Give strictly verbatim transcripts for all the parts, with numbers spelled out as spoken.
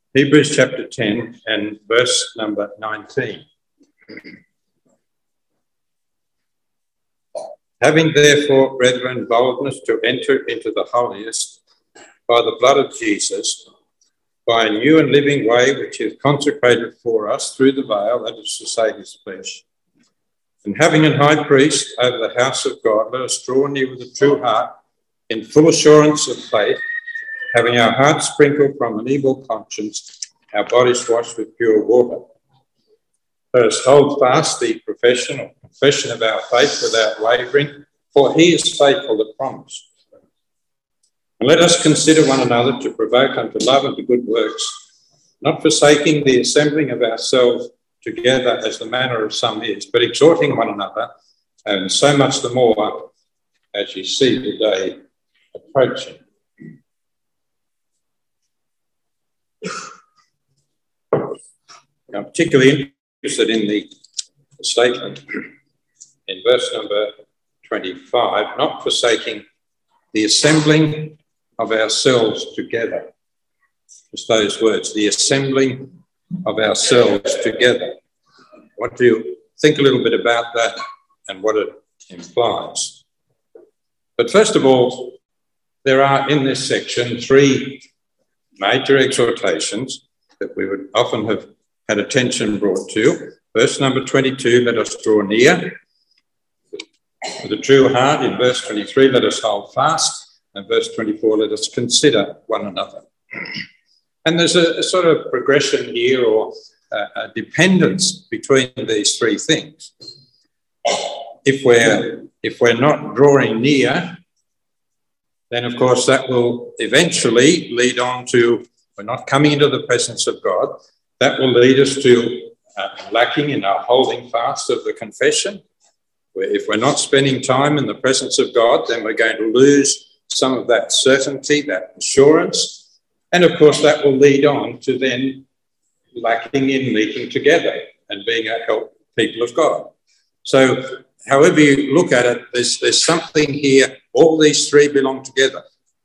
Hebrews chapter ten and verse number nineteen. Having therefore, brethren, boldness to enter into the holiest by the blood of Jesus, by a new and living way which is consecrated for us through the veil, that is to say, his flesh. And having an high priest over the house of God, let us draw near with a true heart, in full assurance of faith, having our hearts sprinkled from an evil conscience, our bodies washed with pure water. Let us hold fast the profession or confession of our faith without wavering, for he is faithful that promised. And let us consider one another to provoke unto love and to good works, not forsaking the assembling of ourselves together as the manner of some is, but exhorting one another, and so much the more as you see the day approaching. I'm particularly interested in the statement in verse number twenty-five, not forsaking the assembling of ourselves together. Just those words, the assembling of ourselves together. What do you think a little bit about that and what it implies? But first of all, there are in this section three major exhortations that we would often have had attention brought to. Verse number twenty-two, let us draw near with a true heart. In verse twenty-three, let us hold fast. And verse twenty-four, let us consider one another. And there's a, a sort of progression here, or a, a dependence between these three things. If we're, if we're not drawing near, then of course that will eventually lead on to, we're not coming into the presence of God. That will lead us to uh, lacking in our holding fast of the confession. Where if we're not spending time in the presence of God, then we're going to lose some of that certainty, that assurance. And of course, that will lead on to then lacking in meeting together and being a help people of God. So however you look at it, there's, there's something here. All these three belong together.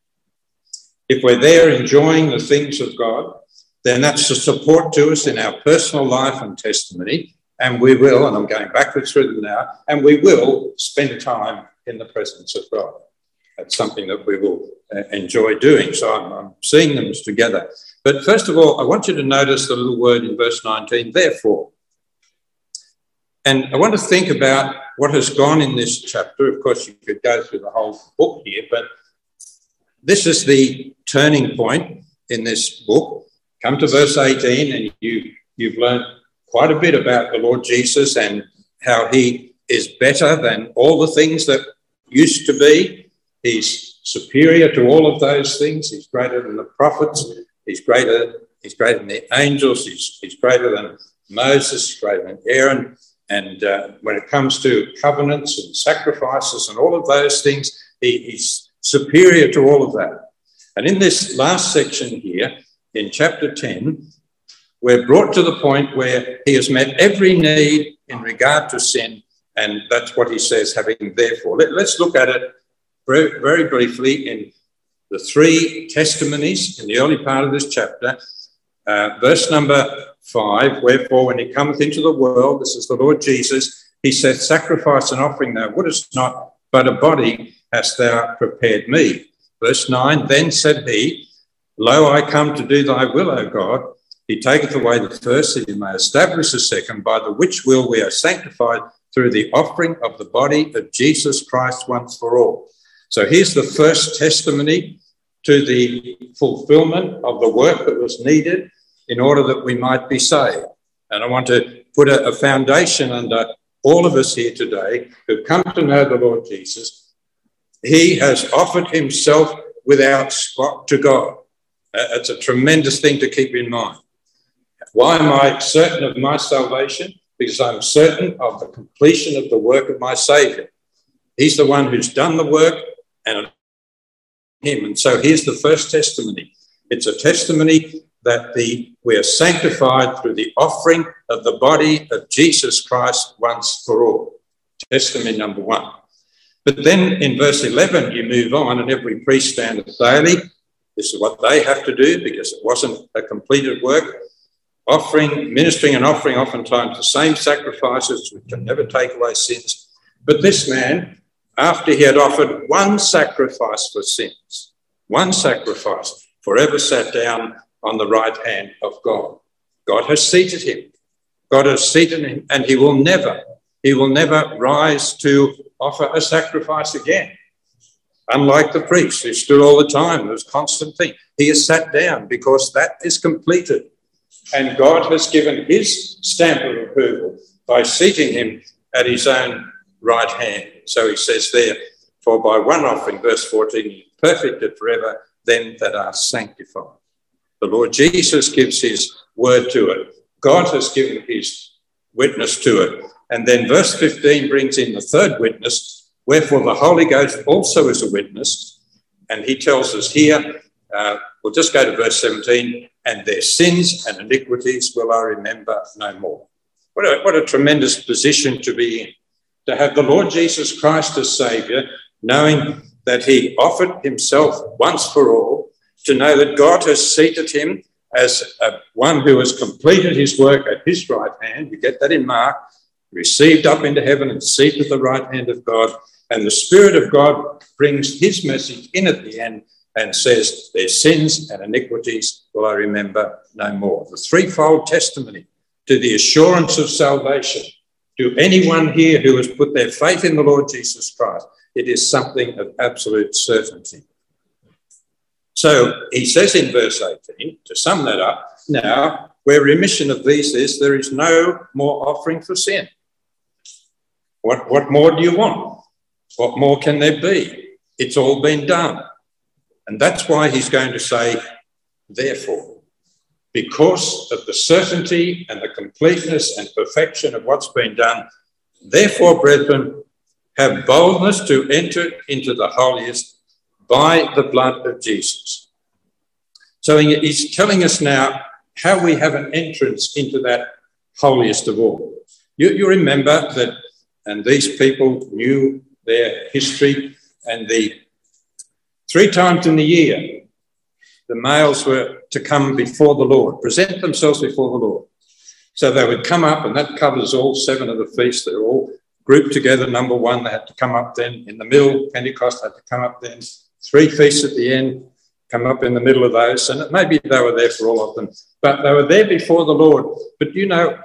If we're there enjoying the things of God, then that's a support to us in our personal life and testimony. And we will, and I'm going backwards through them now, and we will spend time in the presence of God. That's something that we will uh, enjoy doing. So I'm, I'm seeing them together. But first of all, I want you to notice the little word in verse nineteen, therefore. And I want to think about what has gone in this chapter. Of course, you could go through the whole book here, but this is the turning point in this book. Come to verse eighteen, and you, you've learned quite a bit about the Lord Jesus and how he is better than all the things that used to be. He's superior to all of those things. He's greater than the prophets. He's greater, he's greater than the angels. He's, he's greater than Moses. He's greater than Aaron. And uh, when it comes to covenants and sacrifices and all of those things, he, he's superior to all of that. And in this last section here, in chapter ten, we're brought to the point where he has met every need in regard to sin. And that's what he says, having therefore. Let, let's look at it very, very briefly in the three testimonies in the early part of this chapter. Uh, verse number five, wherefore when he cometh into the world, this is the Lord Jesus, he saith, sacrifice and offering thou wouldest not, but a body hast thou prepared me. Verse nine, then said he, lo, I come to do thy will, O God. He taketh away the first, that he may establish the second, by the which will we are sanctified through the offering of the body of Jesus Christ once for all. So here's the first testimony to the fulfillment of the work that was needed in order that we might be saved. And I want to put a, a foundation under all of us here today who've come to know the Lord Jesus. He has offered himself without spot to God. That's a tremendous thing to keep in mind. Why am I certain of my salvation? Because I'm certain of the completion of the work of my Saviour. He's the one who's done the work, and him. And so here's the first testimony. It's a testimony that the we are sanctified through the offering of the body of Jesus Christ once for all. Testimony number one. But then in verse eleven, you move on, and every priest standeth daily This is what they have to do because it wasn't a completed work. Offering, ministering and offering oftentimes the same sacrifices which can never take away sins. But this man, after he had offered one sacrifice for sins, one sacrifice, forever sat down on the right hand of God. God has seated him. God has seated him, and he will never, he will never rise to offer a sacrifice again. Unlike the priest who stood all the time, there was constant thing. He has sat down because that is completed. And God has given his stamp of approval by seating him at his own right hand. So he says there, for by one offering, verse fourteen, he perfected forever them that are sanctified. The Lord Jesus gives his word to it. God has given his witness to it. And then verse fifteen brings in the third witness, wherefore the Holy Ghost also is a witness. And he tells us here, uh, we'll just go to verse seventeen, and their sins and iniquities will I remember no more. What a, what a tremendous position to be in, to have the Lord Jesus Christ as Saviour, knowing that he offered himself once for all, to know that God has seated him as a, one who has completed his work at his right hand. You get that in Mark, received up into heaven and seated at the right hand of God. And the Spirit of God brings his message in at the end and says, their sins and iniquities will I remember no more. The threefold testimony to the assurance of salvation to anyone here who has put their faith in the Lord Jesus Christ. It is something of absolute certainty. So he says in verse eighteen, to sum that up, now where remission of these is, there is no more offering for sin. What, what more do you want? What more can there be? It's all been done. And that's why he's going to say, therefore, because of the certainty and the completeness and perfection of what's been done, therefore, brethren, have boldness to enter into the holiest by the blood of Jesus. So he's telling us now how we have an entrance into that holiest of all. You, you remember that, and these people knew their history, and the three times in the year, the males were to come before the Lord, present themselves before the Lord. So they would come up, and that covers all seven of the feasts. They're all grouped together. Number one, they had to come up then. In the middle, Pentecost had to come up then. Three feasts at the end, come up in the middle of those. And maybe they were there for all of them, but they were there before the Lord. But, you know,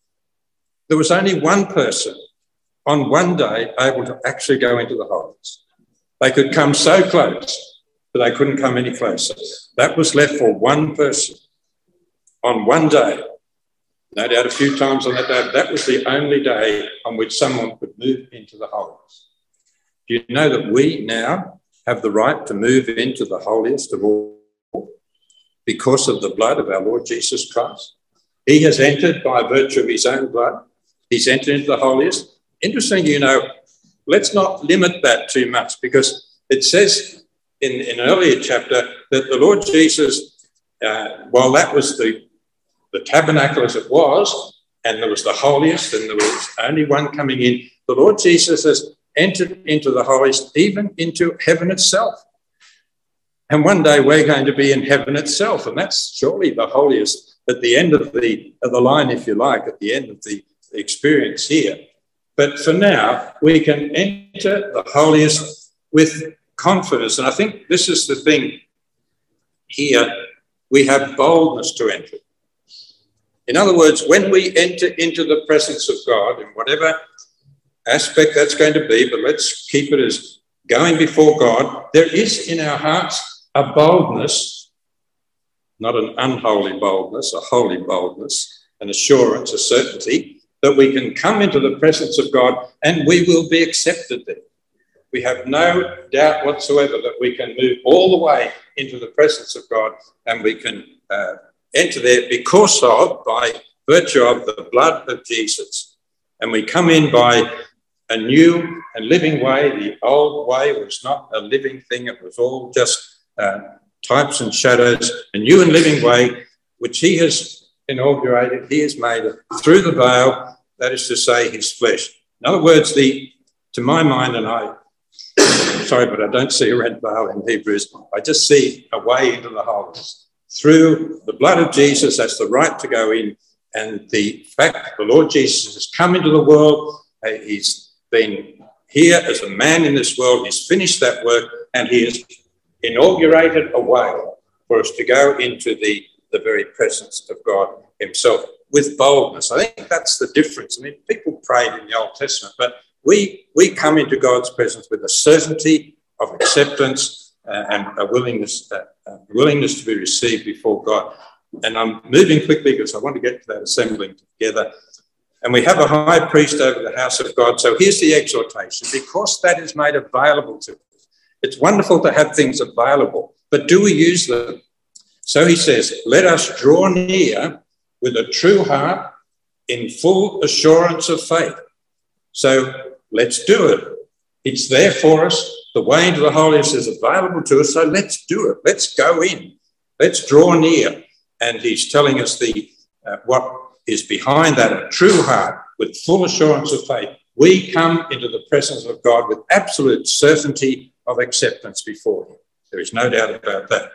there was only one person on one day able to actually go into the holies. They could come so close, but they couldn't come any closer. That was left for one person on one day. No doubt a few times on that day, but that was the only day on which someone could move into the holies. Do you know that we now have the right to move into the holiest of all because of the blood of our Lord Jesus Christ? He has entered by virtue of his own blood. He's entered into the holiest. Interesting, you know, let's not limit that too much, because it says in, in an earlier chapter that the Lord Jesus, uh, while that was the, the tabernacle as it was, and there was the holiest, and there was only one coming in, the Lord Jesus has entered into the holiest, even into heaven itself. And one day we're going to be in heaven itself, and that's surely the holiest at the end of the, of the line, if you like, at the end of the experience here. But for now, we can enter the holiest with confidence. And I think this is the thing here. We have boldness to enter. In other words, when we enter into the presence of God, in whatever aspect that's going to be, but let's keep it as going before God, there is in our hearts a boldness, not an unholy boldness, a holy boldness, an assurance, a certainty, that we can come into the presence of God and we will be accepted there. We have no doubt whatsoever that we can move all the way into the presence of God, and we can uh, enter there because of, by virtue of the blood of Jesus. And we come in by a new and living way. The old way was not a living thing. It was all just uh, types and shadows. A new and living way, which he has inaugurated, he has made it through the veil, that is to say, his flesh. In other words, the, to my mind, and I sorry, but I don't see a red veil in Hebrews. I just see a way into the holies. Through the blood of Jesus, that's the right to go in. And the fact that the Lord Jesus has come into the world, uh, he's been here as a man in this world, he's finished that work, and he has inaugurated a way for us to go into the, the very presence of God himself with boldness. I think that's the difference. I mean, people prayed in the Old Testament, but we, we come into God's presence with a certainty of acceptance uh, and a willingness, uh, a willingness to be received before God. And I'm moving quickly because I want to get to that assembling together. And we have a high priest over the house of God. So here's the exhortation, because that is made available to us. It's wonderful to have things available, but do we use them? So he says, let us draw near with a true heart in full assurance of faith. So let's do it. It's there for us. The way into the holiest is available to us. So let's do it. Let's go in. Let's draw near. And he's telling us the uh, what is behind that, a true heart with full assurance of faith. We come into the presence of God with absolute certainty of acceptance before him. There is no doubt about that.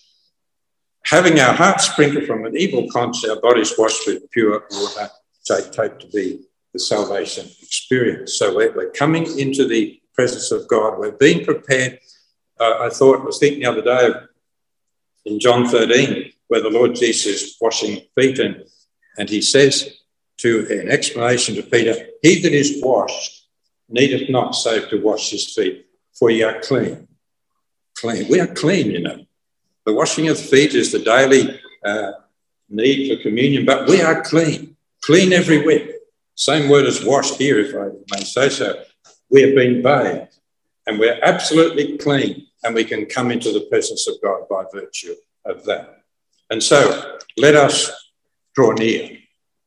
Having our hearts sprinkled from an evil conscience, our bodies washed with pure water, take, take to be the salvation experience. So we're, we're coming into the presence of God. We're being prepared. Uh, I thought, I was thinking the other day of in John thirteen, where the Lord Jesus is washing feet, and, and he says to an explanation to Peter, he that is washed needeth not save to wash his feet, for ye are clean. Clean. We are clean, you know. The washing of the feet is the daily uh, need for communion, but we are clean, clean everywhere. Same word as washed here, if I may say so. We have been bathed, and we're absolutely clean, and we can come into the presence of God by virtue of that. And so let us draw near.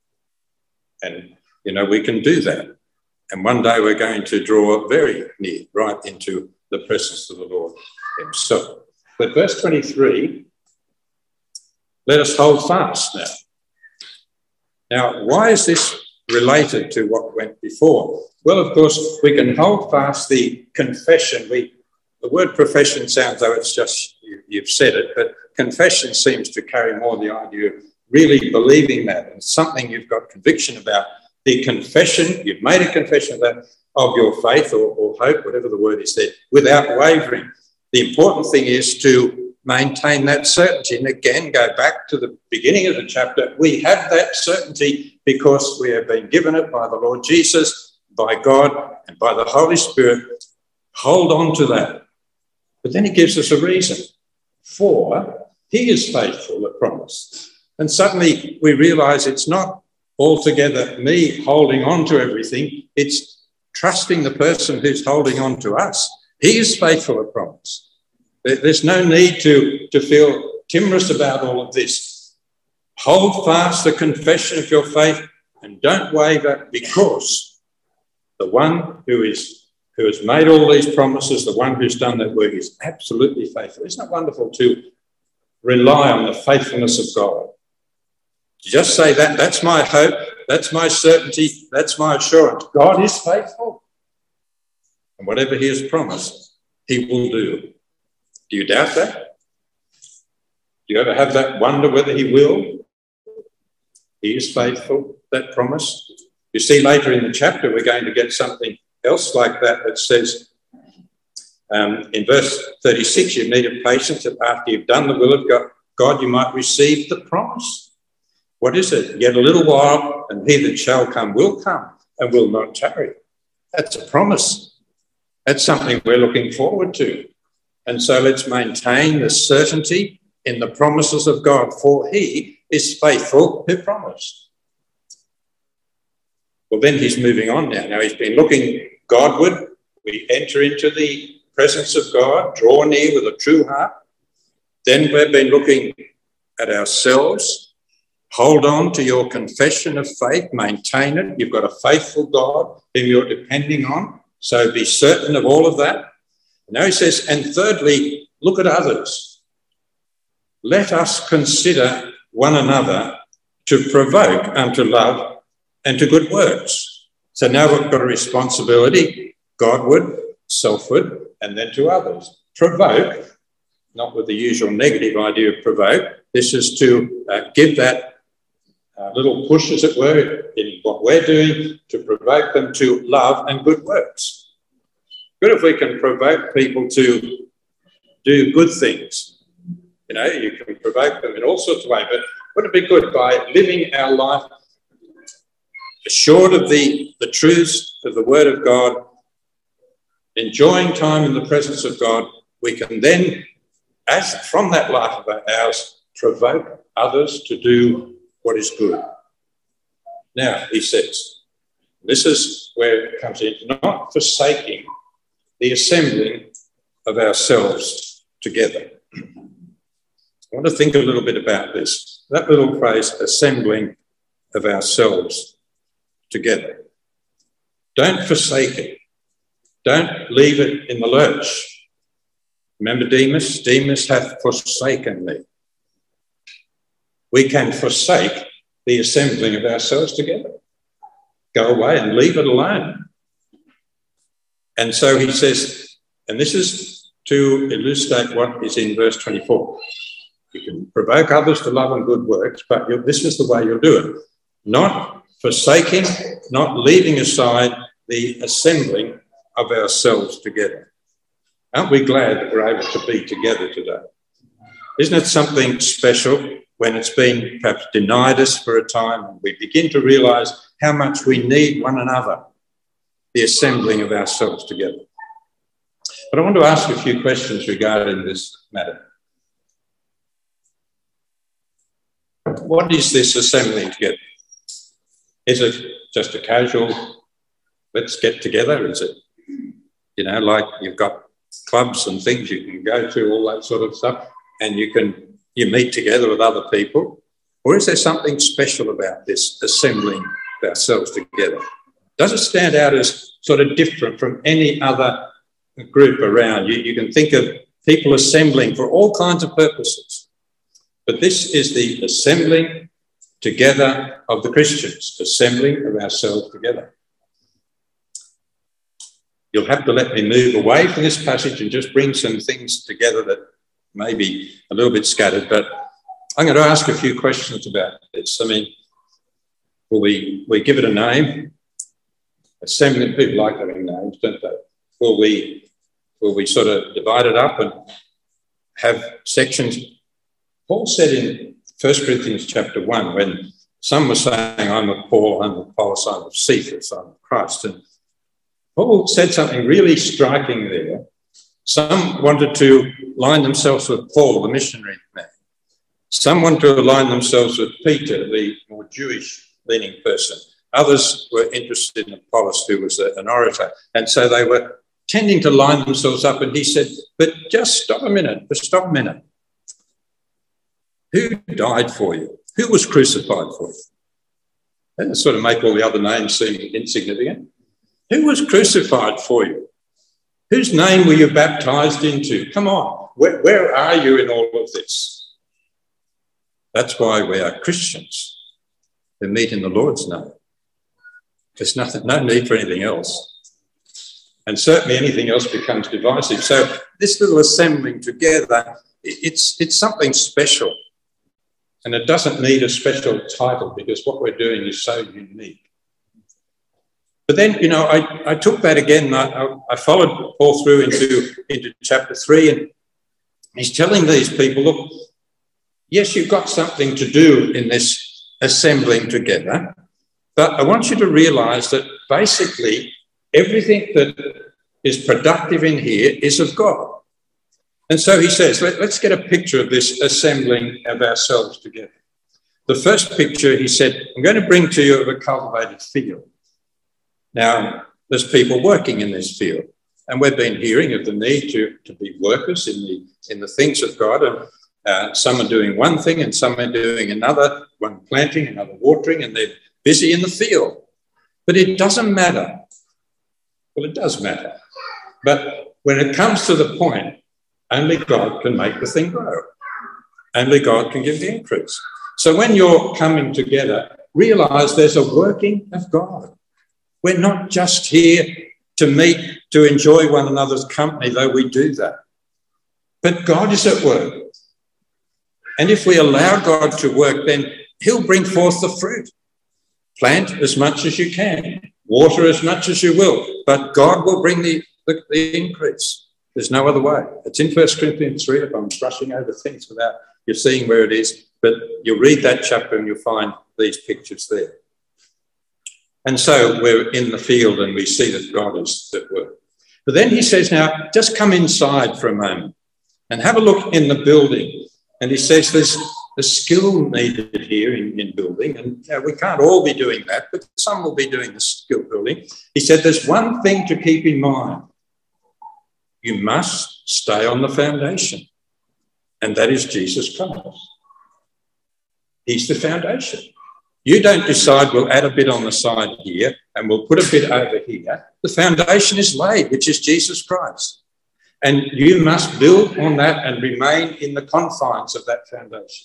And, you know, we can do that. And one day we're going to draw very near, right into the presence of the Lord himself. But verse twenty-three, let us hold fast now. Now, why is this related to what went before? Well, of course, we can hold fast the confession. We, the word profession sounds though it's just, you, you've said it, but confession seems to carry more the idea of really believing that and something you've got conviction about. The confession, you've made a confession of that, of your faith or, or hope, whatever the word is there, without wavering. The important thing is to maintain that certainty. And again, go back to the beginning of the chapter. We have that certainty because we have been given it by the Lord Jesus, by God, and by the Holy Spirit. Hold on to that. But then he gives us a reason. For he is faithful that promised. And suddenly we realize it's not altogether me holding on to everything. It's trusting the person who's holding on to us. He is faithful at promise. There's no need to, to feel timorous about all of this. Hold fast the confession of your faith and don't waver, because the one who is who has made all these promises, the one who's done that work, is absolutely faithful. Isn't it wonderful to rely on the faithfulness of God? Just say that, that's my hope, that's my certainty, that's my assurance. God is faithful. And whatever he has promised, he will do. Do you doubt that? Do you ever have that wonder whether he will? He is faithful, that promise. You see, later in the chapter, we're going to get something else like that that says, um, in verse thirty-six, you need of patience that after you've done the will of God, God, you might receive the promise. What is it? Yet a little while, and he that shall come will come and will not tarry. That's a promise. That's something we're looking forward to. And so let's maintain the certainty in the promises of God, for he is faithful who promised. Well, then he's moving on now. Now he's been looking Godward. We enter into the presence of God, draw near with a true heart. Then we've been looking at ourselves. Hold on to your confession of faith, maintain it. You've got a faithful God whom you're depending on. So be certain of all of that. Now he says, and thirdly, look at others. Let us consider one another to provoke unto love and to good works. So now we've got a responsibility, Godward, selfward, and then to others. Provoke, not with the usual negative idea of provoke. This is to uh, give that uh, little push, as it were, in what we're doing, to provoke them to love and good works. Good if we can provoke people to do good things. You know, you can provoke them in all sorts of ways, but wouldn't it be good by living our life assured of the, the truths of the Word of God, enjoying time in the presence of God, we can then, as from that life of ours, provoke others to do what is good. Now, he says, this is where it comes in, not forsaking the assembling of ourselves together. I want to think a little bit about this. That little phrase, assembling of ourselves together. Don't forsake it. Don't leave it in the lurch. Remember Demas? Demas hath forsaken me. We can forsake the assembling of ourselves together. Go away and leave it alone. And so he says, and this is to elucidate what is in verse twenty-four. You can provoke others to love and good works, but this is the way you'll do it. Not forsaking, not leaving aside the assembling of ourselves together. Aren't we glad that we're able to be together today? Isn't it something special when it's been perhaps denied us for a time and we begin to realise how much we need one another, the assembling of ourselves together? But I want to ask a few questions regarding this matter. What is this assembling together? Is it just a casual, let's get together? Is it, you know, like you've got clubs and things you can go to, all that sort of stuff, and you can, you meet together with other people? Or is there something special about this assembling of ourselves together? Does it stand out as sort of different from any other group around? You, you can think of people assembling for all kinds of purposes. But this is the assembling together of the Christians, assembling of ourselves together. You'll have to let me move away from this passage and just bring some things together that may be a little bit scattered, but I'm going to ask a few questions about this. I mean, will we, we give it a name? Assembling, people like having names, don't they? Will we, will we sort of divide it up and have sections? Paul said in First Corinthians chapter one, when some were saying, I'm of Paul, I'm of Apollos, I'm of Cephas, I'm of Christ, and Paul said something really striking there. Some wanted to line themselves with Paul, the missionary man. Some wanted to align themselves with Peter, the more Jewish-leaning person. Others were interested in Apollos, who was a, an orator. And so they were tending to line themselves up. And he said, but just stop a minute, just stop a minute. Who died for you? Who was crucified for you? That sort of make all the other names seem insignificant. Who was crucified for you? Whose name were you baptized into? Come on, where, where are you in all of this? That's why we are Christians who meet in the Lord's name. There's nothing, no need for anything else. And certainly anything else becomes divisive. So this little assembling together, it's, it's something special. And it doesn't need a special title because what we're doing is so unique. But then, you know, I, I took that again. I, I followed Paul through into, into chapter three, and he's telling these people, look, yes, you've got something to do in this assembling together, but I want you to realise that basically everything that is productive in here is of God. And so he says, Let, let's get a picture of this assembling of ourselves together. The first picture, he said, I'm going to bring to you of a cultivated field. Now, there's people working in this field, and we've been hearing of the need to, to be workers in the, in the things of God. And uh, some are doing one thing and some are doing another, one planting, another watering, and they're busy in the field. But it doesn't matter. Well, it does matter. But when it comes to the point, only God can make the thing grow. Only God can give the increase. So when you're coming together, realise there's a working of God. We're not just here to meet to enjoy one another's company, though we do that. But God is at work. And if we allow God to work, then he'll bring forth the fruit. Plant as much as you can, water as much as you will, but God will bring the, the, the increase. There's no other way. It's in First Corinthians three, if I'm brushing over things without you seeing where it is, but you'll read that chapter and you'll find these pictures there. And so we're in the field and we see that God is at work. But then he says, now, just come inside for a moment and have a look in the building. And he says there's a skill needed here in, in building, and you know, we can't all be doing that, but some will be doing the skill building. He said there's one thing to keep in mind. You must stay on the foundation, and that is Jesus Christ. He's the foundation. You don't decide we'll add a bit on the side here and we'll put a bit over here. The foundation is laid, which is Jesus Christ. And you must build on that and remain in the confines of that foundation.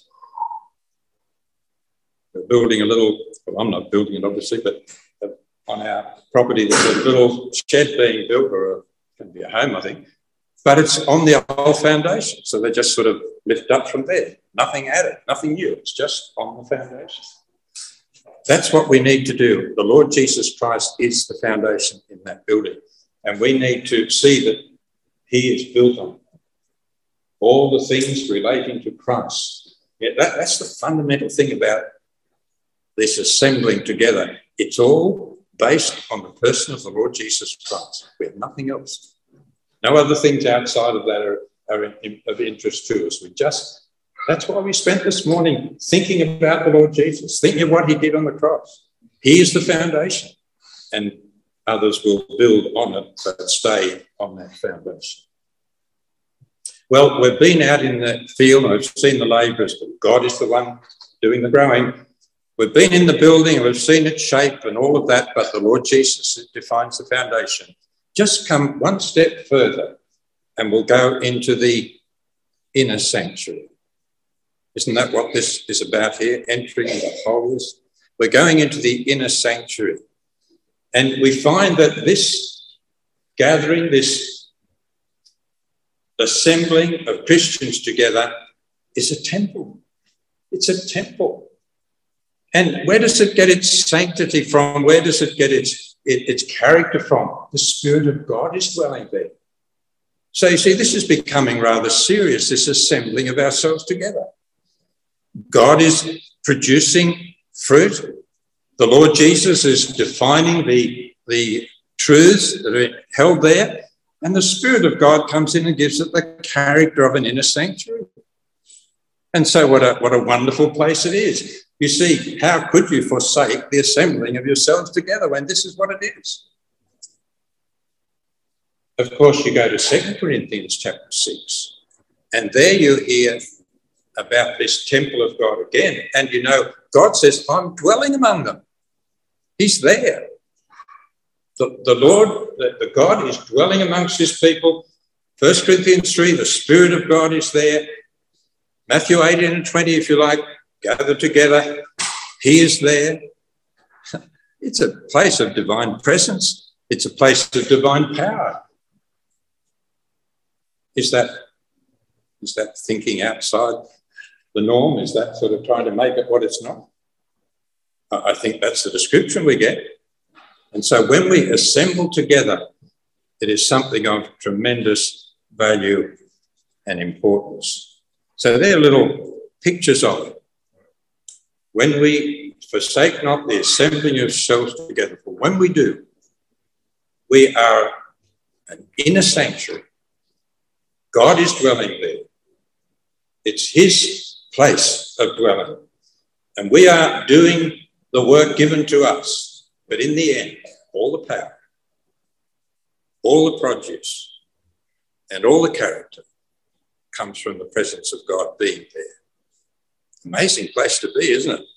We're building a little, well, I'm not building it obviously, but on our property there's a little shed being built, or it can be a home, I think. But it's on the old foundation. So they just sort of lift up from there. Nothing added, nothing new. It's just on the foundation. That's what we need to do. The Lord Jesus Christ is the foundation in that building. And we need to see that he is built on all the things relating to Christ. Yeah, that, that's the fundamental thing about this assembling together. It's all based on the person of the Lord Jesus Christ. We have nothing else. No other things outside of that are, are in, of interest to us. We just, that's why we spent this morning thinking about the Lord Jesus, thinking of what he did on the cross. He is the foundation, and others will build on it, but stay on that foundation. Well, we've been out in the field, and we've seen the labourers, but God is the one doing the growing. We've been in the building, and we've seen its shape and all of that, but the Lord Jesus defines the foundation. Just come one step further, and we'll go into the inner sanctuary. Isn't that what this is about here? Entering the holiest. We're going into the inner sanctuary. And we find that this gathering, this assembling of Christians together is a temple. It's a temple. And where does it get its sanctity from? Where does it get its, it, its character from? The Spirit of God is dwelling there. So you see, this is becoming rather serious, this assembling of ourselves together. God is producing fruit. The Lord Jesus is defining the, the truths that are held there, and the Spirit of God comes in and gives it the character of an inner sanctuary. And so what a, what a wonderful place it is. You see, how could you forsake the assembling of yourselves together when this is what it is? Of course, you go to Second Corinthians chapter six, and there you hear about this temple of God again. And you know, God says, I'm dwelling among them. He's there. The, the Lord, the, the God is dwelling amongst his people. First Corinthians three, the Spirit of God is there. Matthew eighteen and twenty, if you like, gather together. He is there. It's a place of divine presence. It's a place of divine power. Is that, is that thinking outside the norm? Is that sort of trying to make it what it's not? I think that's the description we get. And so when we assemble together, it is something of tremendous value and importance. So they're little pictures of it. When we forsake not the assembling of yourselves together, for when we do, we are an inner sanctuary. God is dwelling there. It's his place of dwelling. And we are doing the work given to us. But in the end, all the power, all the produce, and all the character comes from the presence of God being there. Amazing place to be, isn't it?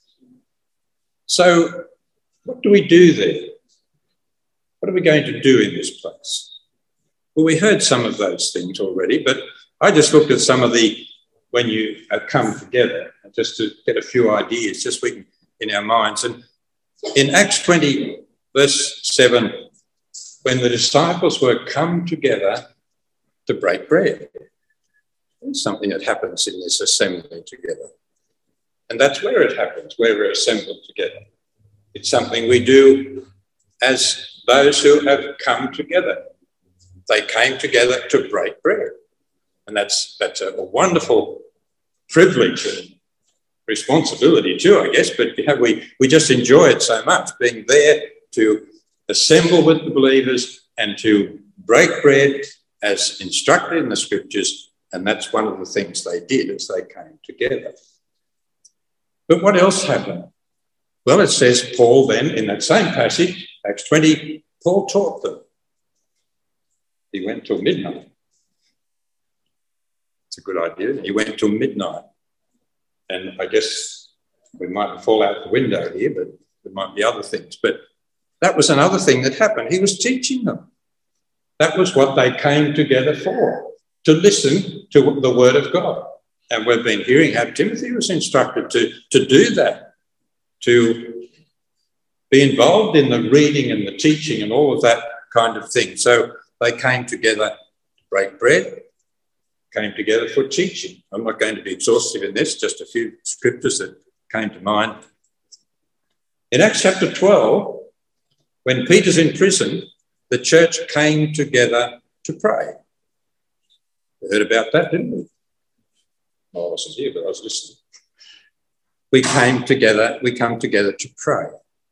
So what do we do there? What are we going to do in this place? Well, we heard some of those things already, but I just looked at some of the, when you have come together, just to get a few ideas, just we can, in our minds. And in Acts twenty, verse seven, when the disciples were come together to break bread. It's something that happens in this assembly together. And that's where it happens, where we're assembled together. It's something we do as those who have come together. They came together to break bread. And that's, that's a, a wonderful privilege and responsibility too, I guess. But you know, we, we just enjoy it so much, being there to assemble with the believers and to break bread as instructed in the scriptures. And that's one of the things they did as they came together. But what else happened? Well, it says Paul then, in that same passage, Acts twenty, Paul taught them. He went till midnight. It's a good idea. He went till midnight. And I guess we might fall out the window here, but there might be other things. But that was another thing that happened. He was teaching them. That was what they came together for, to listen to the word of God. And we've been hearing how Timothy was instructed to, to do that, to be involved in the reading and the teaching and all of that kind of thing. So they came together to break bread, came together for teaching. I'm not going to be exhaustive in this, just a few scriptures that came to mind. In Acts chapter twelve, when Peter's in prison, the church came together to pray. We heard about that, didn't we? I wasn't here, but I was listening. We came together, we come together to pray.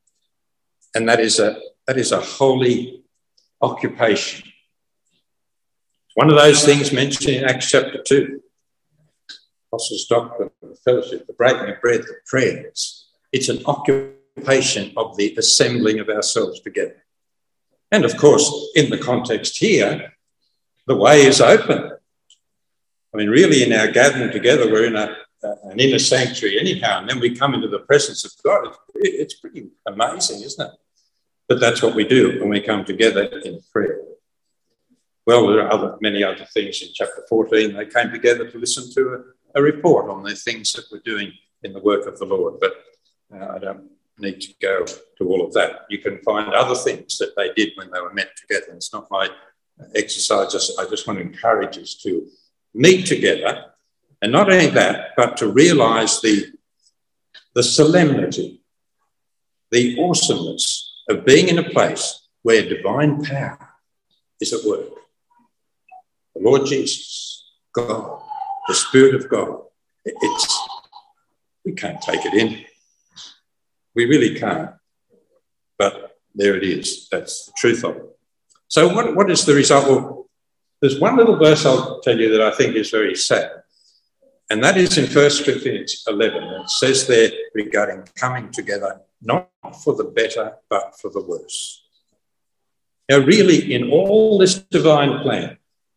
And that is a that is a holy occupation. One of those things mentioned in Acts chapter two. Apostles' doctrine, the fellowship, the breaking of bread, the prayers. It's an occupation of the assembling of ourselves together. And of course, in the context here, the way is open. I mean, really, in our gathering together, we're in a, uh, an inner sanctuary anyhow, and then we come into the presence of God. It's, it's pretty amazing, isn't it? But that's what we do when we come together in prayer. Well, there are other, many other things in chapter fourteen. They came together to listen to a, a report on the things that we're doing in the work of the Lord. But uh, I don't need to go to all of that. You can find other things that they did when they were met together. It's not my exercise. I just want to encourage us to meet together, and not only that, but to realise the, the solemnity, the awesomeness of being in a place where divine power is at work. The Lord Jesus, God, the Spirit of God. It's, we can't take it in. We really can't. But there it is. That's the truth of it. So what, what is the result? Well, there's one little verse I'll tell you that I think is very sad. And that is in First Corinthians eleven. It says there regarding coming together, not for the better, but for the worse. Now, really, in all this divine plan,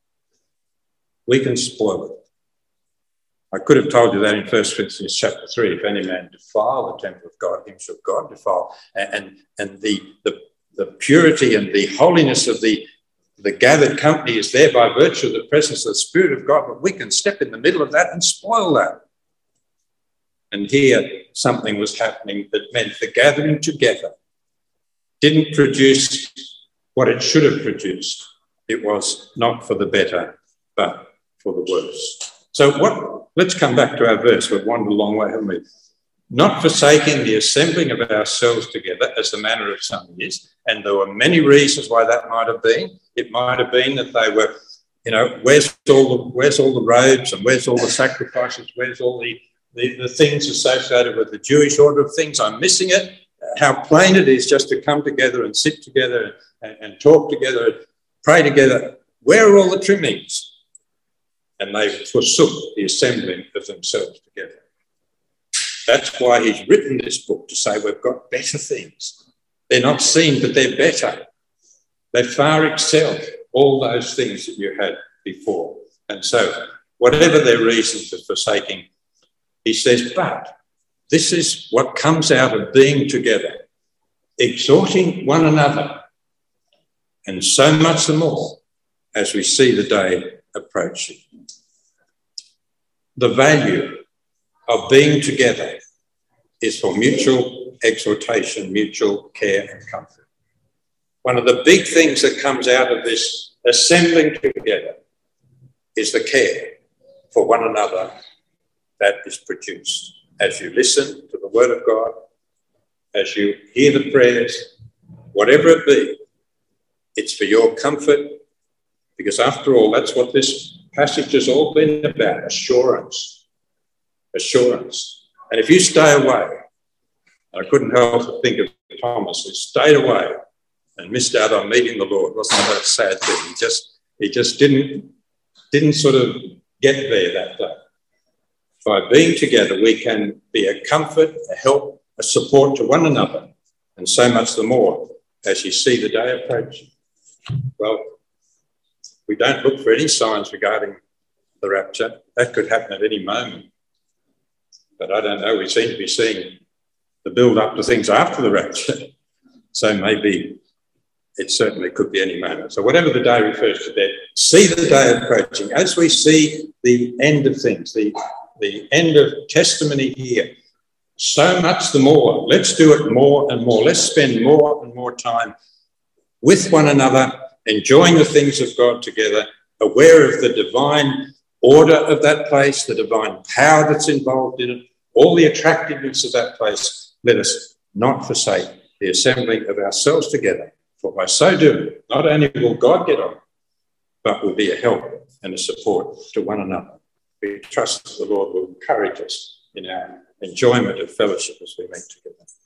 we can spoil it. I could have told you that in First Corinthians chapter three, if any man defile the temple of God, him shall God defile. And, and the, the, the purity and the holiness of the, the gathered company is there by virtue of the presence of the Spirit of God, but we can step in the middle of that and spoil that. And here something was happening that meant the gathering together didn't produce what it should have produced. It was not for the better, but for the worse. So what? Let's come back to our verse. We've wandered a long way, haven't we? Not forsaking the assembling of ourselves together, as the manner of some is. And there were many reasons why that might have been. It might have been that they were, you know, where's all the, where's all the robes and where's all the sacrifices, where's all the, the, the things associated with the Jewish order of things? I'm missing it. How plain it is just to come together and sit together and, and talk together, pray together. Where are all the trimmings? And they forsook the assembling of themselves together. That's why he's written this book, to say we've got better things. They're not seen, but they're better. They far excel all those things that you had before. And so, whatever their reasons for forsaking, he says, but this is what comes out of being together, exhorting one another, and so much the more as we see the day approaching. The value of being together is for mutual exhortation, mutual care and comfort. one of the big things that comes out of this assembling together is the care for one another that is produced. As you listen to the word of God, as you hear the prayers, whatever it be, it's for your comfort, because after all, that's what this passage has all been about, assurance. Assurance. And if you stay away, I couldn't help but think of Thomas, who stayed away and missed out on meeting the Lord. Wasn't that a sad thing? He just, he just didn't, didn't sort of get there that day. By being together, we can be a comfort, a help, a support to one another, and so much the more as you see the day approaching. Well, we don't look for any signs regarding the rapture. That could happen at any moment. But I don't know, we seem to be seeing the build up to things after the rapture. So maybe it certainly could be any moment. So whatever the day refers to there, see the day approaching. As we see the end of things, the, the end of testimony here, so much the more. Let's do it more and more. Let's spend more and more time with one another, enjoying the things of God together, aware of the divine order of that place, the divine power that's involved in it, all the attractiveness of that place. Let us not forsake the assembling of ourselves together, for by so doing, not only will God get on, but will be a help and a support to one another. We trust that the Lord will encourage us in our enjoyment of fellowship as we meet together.